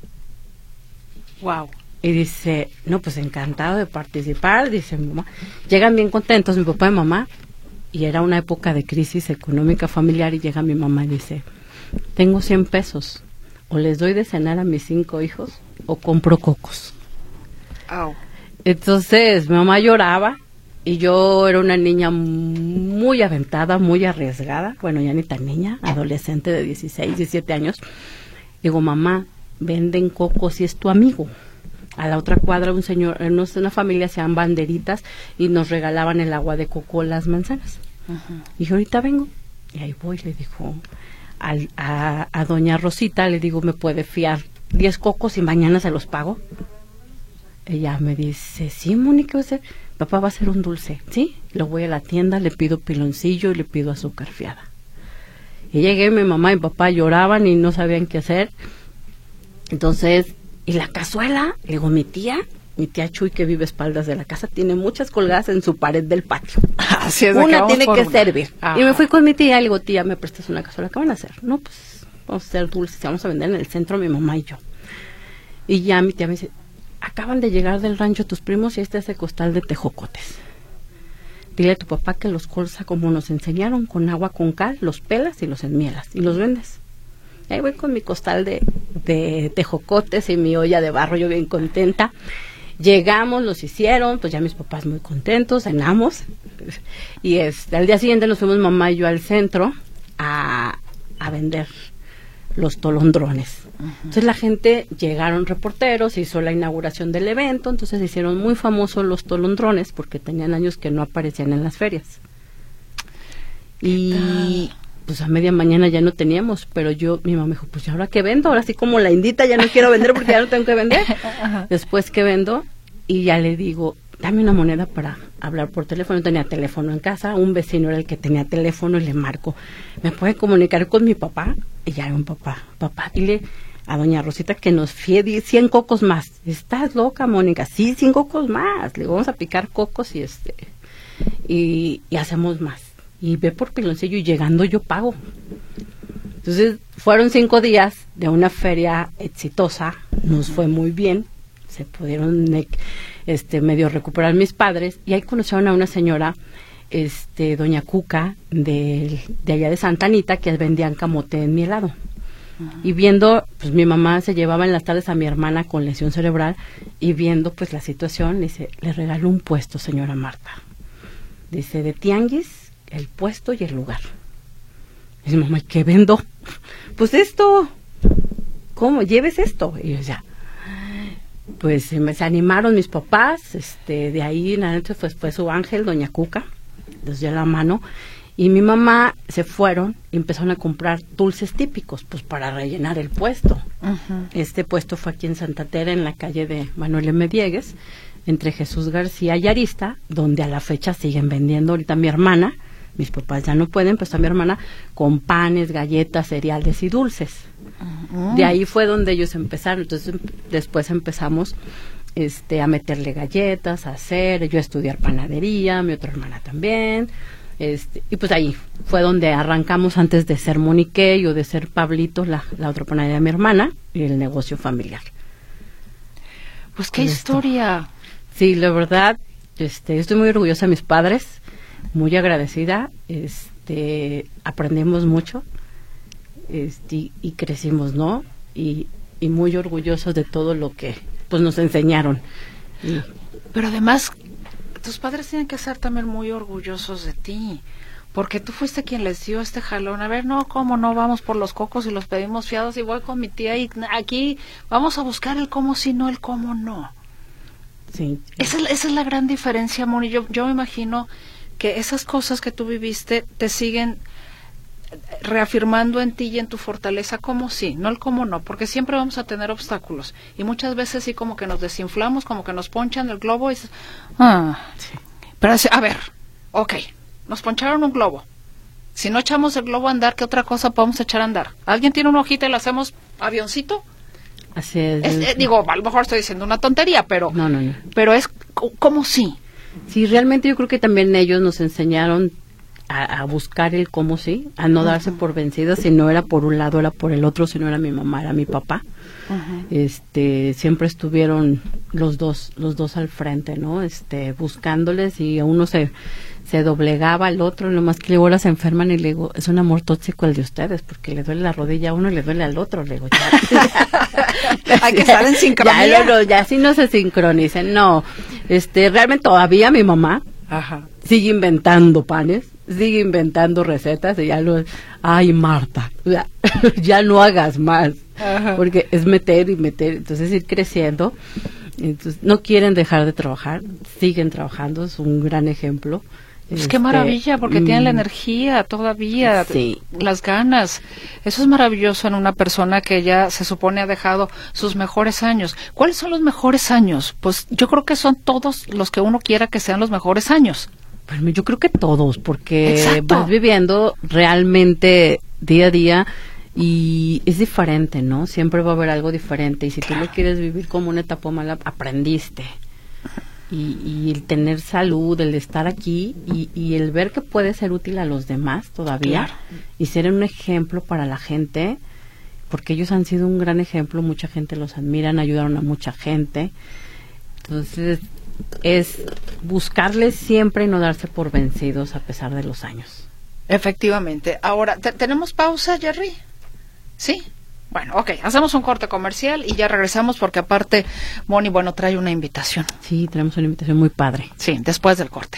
Wow. Y dice, no, pues encantado de participar. Dice, mamá, llegan bien contentos mi papá y mamá. Y era una época de crisis económica familiar, y llega mi mamá y dice, tengo cien pesos, o les doy de cenar a mis cinco hijos, o compro cocos. Oh. Entonces mi mamá lloraba, y yo era una niña muy aventada, muy arriesgada, bueno, ya ni tan niña, adolescente de dieciséis, diecisiete años. Digo, mamá, venden cocos y es tu amigo. A la otra cuadra un señor, una familia hacían banderitas y nos regalaban el agua de coco, las manzanas. Uh-huh. Y yo ahorita vengo. Y ahí voy, le dijo al, a, a doña Rosita, le digo, ¿me puede fiar diez cocos y mañana se los pago? Ella me dice, sí, Mónica, va a ser, papá va a hacer un dulce, ¿sí? Lo voy a la tienda, le pido piloncillo y le pido azúcar fiada. Y llegué, mi mamá y mi papá lloraban y no sabían qué hacer. Entonces, y la cazuela, le digo, mi tía, mi tía Chuy, que vive a espaldas de la casa, tiene muchas colgadas en su pared del patio. Así es, una tiene que una. servir. Ajá. Y me fui con mi tía, le digo, tía, ¿me prestas una cazuela? ¿Qué van a hacer? No, pues, vamos a hacer dulces, vamos a vender en el centro mi mamá y yo. Y ya mi tía me dice, acaban de llegar del rancho tus primos y este es el costal de tejocotes. Dile a tu papá que los corta como nos enseñaron, con agua con cal, los pelas y los enmielas, y los vendes. Ahí voy con mi costal de, de tejocotes y mi olla de barro, yo bien contenta. Llegamos, los hicieron, pues ya mis papás muy contentos, cenamos. Y este, al día siguiente nos fuimos mamá y yo al centro a, a vender los tolondrones. Uh-huh. Entonces la gente, llegaron reporteros, hizo la inauguración del evento, entonces se hicieron muy famosos los tolondrones porque tenían años que no aparecían en las ferias. Y pues a media mañana ya no teníamos, pero yo, mi mamá me dijo, pues ¿y ahora qué vendo? Ahora sí como la indita ya no quiero vender porque ya no tengo que vender. Uh-huh. Después que vendo, y ya le digo, dame una moneda para hablar por teléfono. No tenía teléfono en casa, un vecino era el que tenía teléfono y le marco, ¿me puede comunicar con mi papá? Y ya era un papá, papá, dile a doña Rosita que nos fíe cien cocos más. ¿Estás loca, Mónica? Sí, cien cocos más. Le digo, vamos a picar cocos y este y, y hacemos más. Y ve por Piloncillo y llegando yo pago. Entonces fueron cinco días de una feria exitosa, nos fue muy bien, se pudieron este medio recuperar mis padres y ahí conocieron a una señora, este doña Cuca de, de allá de Santa Anita, que vendían camote en mi helado. Uh-huh. Y viendo, pues mi mamá se llevaba en las tardes a mi hermana con lesión cerebral y viendo pues la situación, dice, le regaló un puesto, señora Marta. Dice, de tianguis, el puesto y el lugar. Y dice, mamá, ¿qué vendo? Pues esto. ¿Cómo? ¿Lleves esto? Y yo decía, pues me se animaron mis papás, este, de ahí en adelante pues, fue su ángel, doña Cuca, les dio la mano, y mi mamá se fueron y empezaron a comprar dulces típicos, pues para rellenar el puesto. Uh-huh. Este puesto fue aquí en Santa Tere, en la calle de Manuel M. Diegues, entre Jesús García y Arista, donde a la fecha siguen vendiendo. Ahorita mi hermana, mis papás ya no pueden, pues está mi hermana con panes, galletas, cereales y dulces. Uh-huh. De ahí fue donde ellos empezaron. Entonces después empezamos este a meterle galletas, a hacer, yo a estudiar panadería, mi otra hermana también. Este, y pues ahí fue donde arrancamos antes de ser Monique o de ser Pablito, la, la otra panadería de mi hermana, y el negocio familiar. Pues qué historia. Esto. Sí, la verdad, este, estoy muy orgullosa de mis padres, muy agradecida, este, aprendimos mucho, este, y crecimos, ¿no? Y, y muy orgullosos de todo lo que, pues, nos enseñaron. Y, pero además, tus padres tienen que ser también muy orgullosos de ti, porque tú fuiste quien les dio este jalón. A ver, no, cómo no, vamos por los cocos y los pedimos fiados y voy con mi tía y aquí vamos a buscar el cómo sí, no el cómo no. Sí. Esa es, esa es la gran diferencia, Moni. Yo, yo me imagino que esas cosas que tú viviste te siguen reafirmando en ti y en tu fortaleza como sí, no el cómo no, porque siempre vamos a tener obstáculos y muchas veces sí como que nos desinflamos, como que nos ponchan el globo y ah, sí. Pero a ver, ok, nos poncharon un globo, si no echamos el globo a andar, ¿qué otra cosa podemos echar a andar? ¿Alguien tiene una hojita y le hacemos avioncito? Así es. es eh, digo, a lo mejor estoy diciendo una tontería, pero no, no, no. pero es como sí. Sí, realmente yo creo que también ellos nos enseñaron A, a buscar el cómo sí, a no uh-huh. darse por vencidas, si no era por un lado, era por el otro, si no era mi mamá, era mi papá. Uh-huh. Este, siempre estuvieron los dos, los dos al frente, ¿no? Este, buscándoles y a uno se, se doblegaba al otro, nomás que luego ahora se enferman y le digo, es un amor tóxico el de ustedes, porque le duele la rodilla a uno y le duele al otro, le digo, ya. Hay que estar en sincronía. Ya, no, no, ya si no se sincronicen, no. Este, realmente todavía mi mamá Ajá. sigue inventando panes, sigue inventando recetas y ya lo, ay Marta, ya, ya no hagas más. Ajá. Porque es meter y meter, entonces ir creciendo. Entonces no quieren dejar de trabajar, siguen trabajando, es un gran ejemplo. Pues este, qué maravilla, porque mmm, tienen la energía todavía, sí. las ganas. Eso es maravilloso en una persona que ya se supone ha dejado sus mejores años. ¿Cuáles son los mejores años? Pues yo creo que son todos los que uno quiera que sean los mejores años. Bueno, yo creo que todos, porque Exacto. vas viviendo realmente día a día y es diferente, ¿no? Siempre va a haber algo diferente y si claro. tú lo quieres vivir como una etapa mala, aprendiste. Y, y el tener salud, el estar aquí y, y el ver que puede ser útil a los demás todavía claro. y ser un ejemplo para la gente, porque ellos han sido un gran ejemplo, mucha gente los admiran, ayudaron a mucha gente. Entonces es buscarles siempre y no darse por vencidos a pesar de los años. Efectivamente. Ahora, ¿tenemos pausa, Jerry? ¿Sí? Bueno, ok, hacemos un corte comercial y ya regresamos porque aparte, Moni, bueno, trae una invitación. Sí, tenemos una invitación muy padre. Sí, después del corte.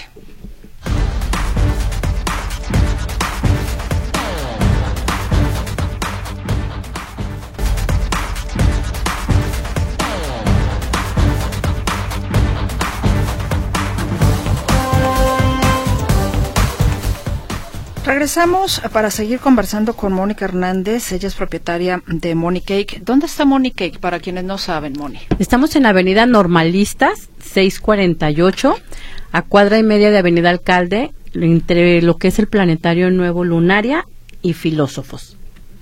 Regresamos para seguir conversando con Mónica Hernández. Ella es propietaria de Moni Cake. ¿Dónde está Moni Cake? Para quienes no saben, Moni. Estamos en la avenida Normalistas, seiscientos cuarenta y ocho, a cuadra y media de Avenida Alcalde, entre lo que es el Planetario Nuevo Lunaria y Filósofos.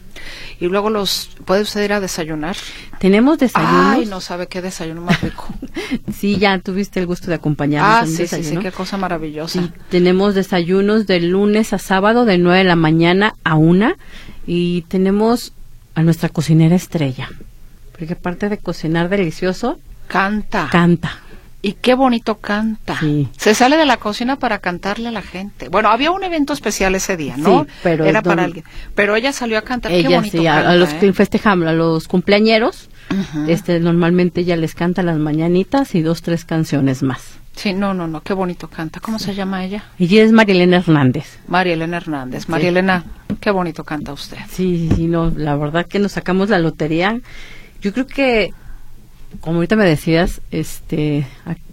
Y luego los puede usted ir a desayunar. Tenemos desayunos. Ay, no sabe qué desayuno más rico. Sí, ya tuviste el gusto de acompañarnos. Ah, en sí, desayuno. sí, sí, qué cosa maravillosa. Sí, tenemos desayunos de lunes a sábado de nueve de la mañana a una y tenemos a nuestra cocinera estrella. Porque aparte de cocinar delicioso, canta. Canta. Y qué bonito canta. Sí. Se sale de la cocina para cantarle a la gente. Bueno, había un evento especial ese día, ¿no? Sí, pero era don... para alguien. Pero ella salió a cantar. Ella qué bonito sí, canta, a, a los ¿eh? que festejamos, a los cumpleañeros, uh-huh. este, normalmente ella les canta las mañanitas y dos, tres canciones más. Sí, no, no, no, qué bonito canta. ¿Cómo sí. se llama ella? Ella es Marielena Hernández. Marielena Hernández. Marielena, sí. Qué bonito canta usted. Sí, sí, no, la verdad que nos sacamos la lotería. Yo creo que, como ahorita me decías, este...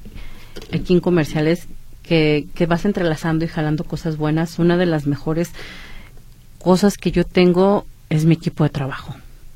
aquí en comerciales, que, que vas entrelazando y jalando cosas buenas. Una de las mejores cosas que yo tengo es mi equipo de trabajo.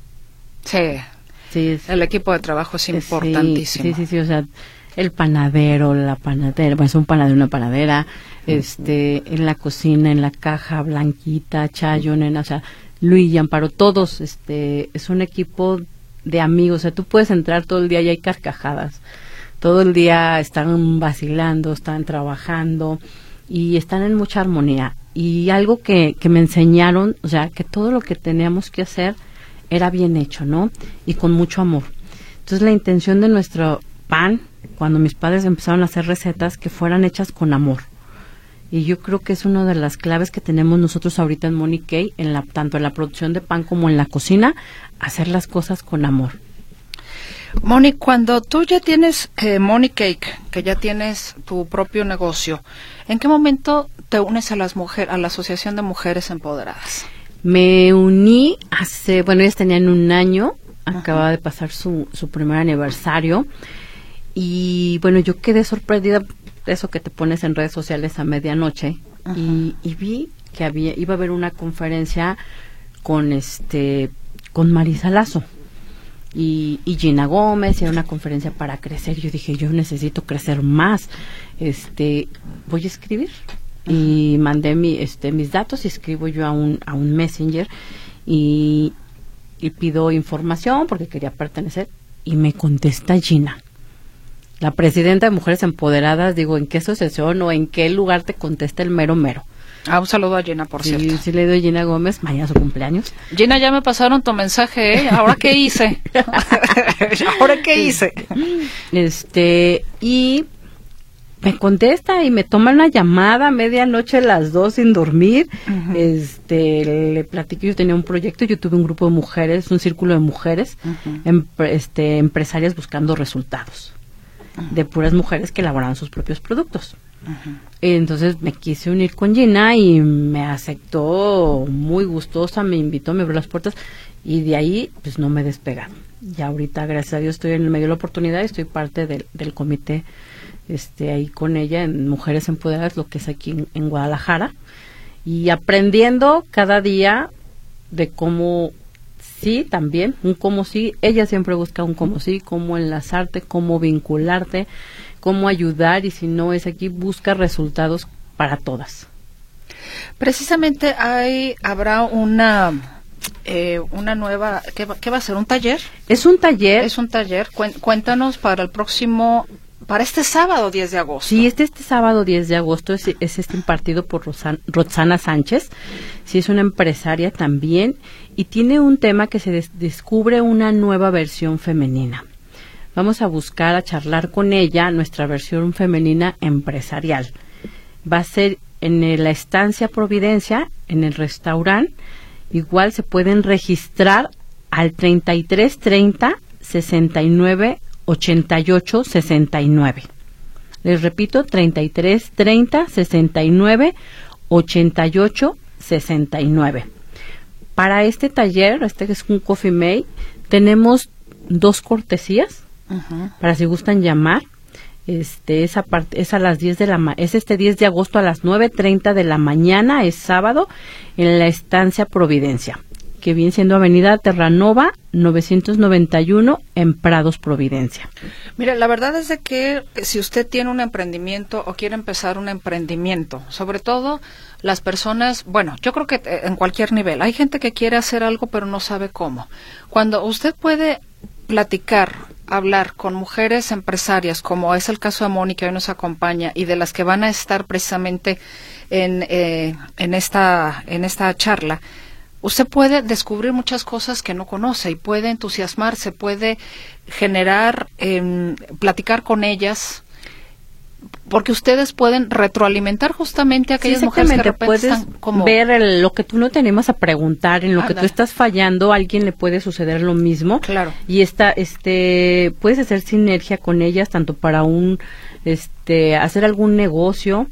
Sí, sí es, el equipo de trabajo es importantísimo. Sí, sí, sí, o sea, el panadero, la panadera, bueno, es un panadero, una panadera, este, en la cocina, en la caja, Blanquita, Chayo, Nena, o sea, Luis y Amparo, todos, este, es un equipo de amigos. O sea, tú puedes entrar todo el día y hay carcajadas. Todo el día están vacilando, están trabajando y están en mucha armonía. Y algo que, que me enseñaron, o sea, que todo lo que teníamos que hacer era bien hecho, ¿no? Y con mucho amor. Entonces, la intención de nuestro pan, cuando mis padres empezaron a hacer recetas, que fueran hechas con amor. Y yo creo que es una de las claves que tenemos nosotros ahorita en Moni Cake, en la, tanto en la producción de pan como en la cocina, hacer las cosas con amor. Moni, cuando tú ya tienes eh, Moni Cake, que ya tienes tu propio negocio, ¿en qué momento te unes a las mujeres, a la Asociación de Mujeres Empoderadas? Me uní hace, bueno, ellas tenían un año, Ajá. acaba de pasar su, su primer aniversario, y bueno, yo quedé sorprendida de eso que te pones en redes sociales a medianoche, y, y vi que había, iba a haber una conferencia con este, con Marisa Lazo. Y, y Gina Gómez, y era una conferencia para crecer. Yo dije, yo necesito crecer más, este, voy a escribir. Y mandé mi, este, mis datos y escribo yo a un, a un messenger y, y pido información porque quería pertenecer. Y me contesta Gina, la presidenta de Mujeres Empoderadas. Digo, ¿en qué asociación o en qué lugar te contesta el mero mero? Ah, un saludo a Gina, por sí, cierto. Sí, le doy a Gina Gómez, mañana su cumpleaños. Gina, ya me pasaron tu mensaje, ¿eh? ¿Ahora qué hice? ¿Ahora qué hice? Este, y me contesta y me toma una llamada a medianoche, las dos sin dormir. Uh-huh. Este, le platiqué, yo tenía un proyecto, yo tuve un grupo de mujeres, un círculo de mujeres, uh-huh. em, este, empresarias buscando resultados. Uh-huh. De puras mujeres que elaboraban sus propios productos. Uh-huh. Entonces me quise unir con Gina y me aceptó muy gustosa, me invitó, me abrió las puertas y de ahí pues no me he despegado. Y ahorita, gracias a Dios, estoy en el medio de la oportunidad y estoy parte del, del comité este ahí con ella en Mujeres Empoderadas, lo que es aquí en, en Guadalajara, y aprendiendo cada día de cómo sí, también, un cómo sí. Ella siempre busca un cómo sí, cómo enlazarte, cómo vincularte, cómo ayudar, y si no es aquí, busca resultados para todas. Precisamente hay, habrá una eh, una nueva, ¿qué va, ¿qué va a ser? ¿Un taller? Es un taller. Es un taller. Cuéntanos para el próximo, para este sábado diez de agosto. Sí, este, este sábado diez de agosto es, es este impartido por Rosan, Roxana Sánchez. Sí, es una empresaria también y tiene un tema que se des, descubre una nueva versión femenina. Vamos a buscar, a charlar con ella, nuestra versión femenina empresarial. Va a ser en la estancia Providencia, en el restaurante. Igual se pueden registrar al treinta y tres treinta sesenta y nueve ochenta y ocho sesenta y nueve. Les repito, treinta y tres treinta sesenta y nueve ochenta y ocho sesenta y nueve. Para este taller, este es un Coffee Mate, tenemos dos cortesías. Uh-huh. Para si gustan llamar, Este, esa parte, es a las diez de la ma es este diez de agosto a las nueve treinta de la mañana, es sábado, en la estancia Providencia, que viene siendo Avenida Terranova novecientos noventa y uno en Prados, Providencia. Mire, la verdad es de que si usted tiene un emprendimiento o quiere empezar un emprendimiento, sobre todo las personas, bueno, yo creo que en cualquier nivel, hay gente que quiere hacer algo pero no sabe cómo. Cuando usted puede platicar, hablar con mujeres empresarias, como es el caso de Moni, que hoy nos acompaña, y de las que van a estar precisamente en, eh, en esta, en esta charla, usted puede descubrir muchas cosas que no conoce y puede entusiasmarse, puede generar, eh, platicar con ellas, porque ustedes pueden retroalimentar justamente a aquellas sí, mujeres que de repente puedes están como... ver el, lo que tú no tenemos a preguntar, en lo Ándale. que tú estás fallando, a alguien le puede suceder lo mismo. Claro. Y esta, este, puedes hacer sinergia con ellas, tanto para un, este, hacer algún negocio,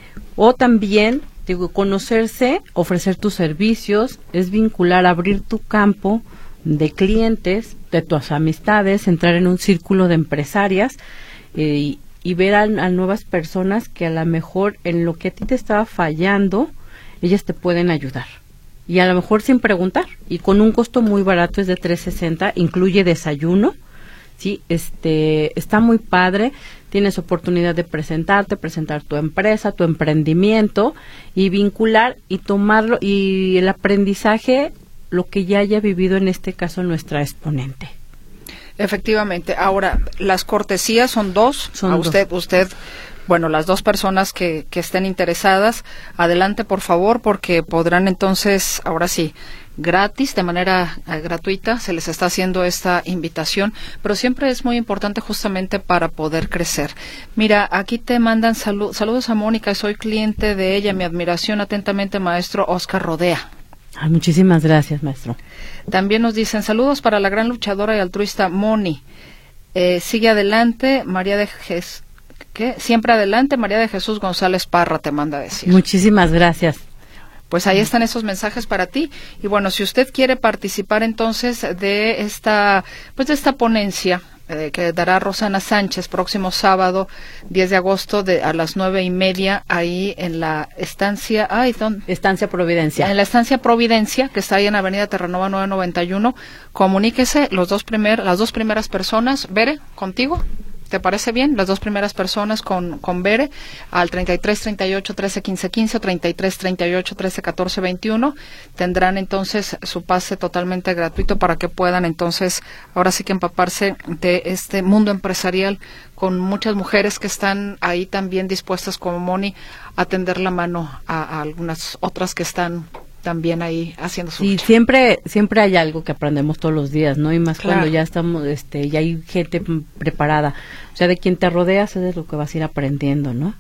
o también, digo, conocerse, ofrecer tus servicios, es vincular, abrir tu campo de clientes, de tus amistades, entrar en un círculo de empresarias, eh, y y ver a, a nuevas personas que a lo mejor en lo que a ti te estaba fallando, ellas te pueden ayudar. Y a lo mejor sin preguntar, y con un costo muy barato, es de trescientos sesenta, incluye desayuno, sí, este, está muy padre, tienes oportunidad de presentarte, presentar tu empresa, tu emprendimiento, y vincular y tomarlo, y el aprendizaje, lo que ya haya vivido en este caso nuestra exponente. Efectivamente. Ahora, las cortesías son dos. Son a usted, dos. usted, bueno, las dos personas que, que estén interesadas, adelante por favor, porque podrán entonces, ahora sí, gratis, de manera eh, gratuita, se les está haciendo esta invitación, pero siempre es muy importante justamente para poder crecer. Mira, aquí te mandan salu saludos a Mónica, soy cliente de ella, mi admiración atentamente, maestro Oscar Rodea. Ay, muchísimas gracias, maestro. También nos dicen saludos para la gran luchadora y altruista Moni. Eh, sigue adelante, María de Jesús. ¿Qué? Siempre adelante, María de Jesús González Parra te manda a decir. Muchísimas gracias. Pues ahí están esos mensajes para ti. Y bueno, si usted quiere participar entonces de esta, pues de esta ponencia eh, que dará Rosana Sánchez próximo sábado, diez de agosto, de a las nueve y media, ahí en la estancia, ay, ¿dónde? Estancia Providencia. En la estancia Providencia, que está ahí en Avenida Terranova nueve noventa y uno, comuníquese los dos primer, las dos primeras personas. Bere, contigo. ¿Te parece bien? Las dos primeras personas con, con Bere al treinta y tres, treinta y ocho, trece, quince, quince o treinta y tres, treinta y ocho, trece, catorce, veintiuno tendrán entonces su pase totalmente gratuito para que puedan entonces ahora sí que empaparse de este mundo empresarial con muchas mujeres que están ahí también dispuestas como Moni a tender la mano a, a algunas otras que están también ahí haciendo su Y lucha. siempre siempre hay algo que aprendemos todos los días, ¿no? Y más Claro. cuando ya estamos, este, ya hay gente preparada. O sea, de quien te rodeas es de lo que vas a ir aprendiendo, ¿no?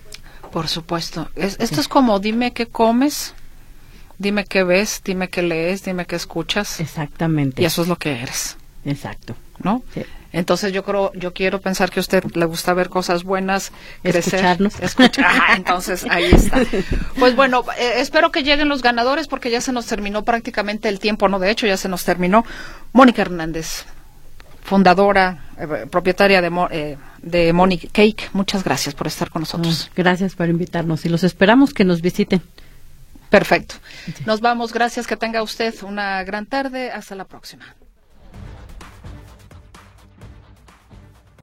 Por supuesto. Es, esto es como dime qué comes, dime qué ves, dime qué lees, dime qué escuchas. Exactamente. Y eso es lo que eres, Exacto. ¿no? Sí. Entonces yo creo, yo quiero pensar que a usted le gusta ver cosas buenas, crecer, Escucharnos. escuchar. Ah, entonces ahí está. Pues bueno, eh, espero que lleguen los ganadores porque ya se nos terminó prácticamente el tiempo, no, de hecho ya se nos terminó. Mónica Hernández, fundadora, eh, propietaria de, Mo, eh, de Moni Cake, muchas gracias por estar con nosotros. Oh, gracias por invitarnos y los esperamos que nos visiten. Perfecto. Nos vamos, gracias, que tenga usted una gran tarde, hasta la próxima.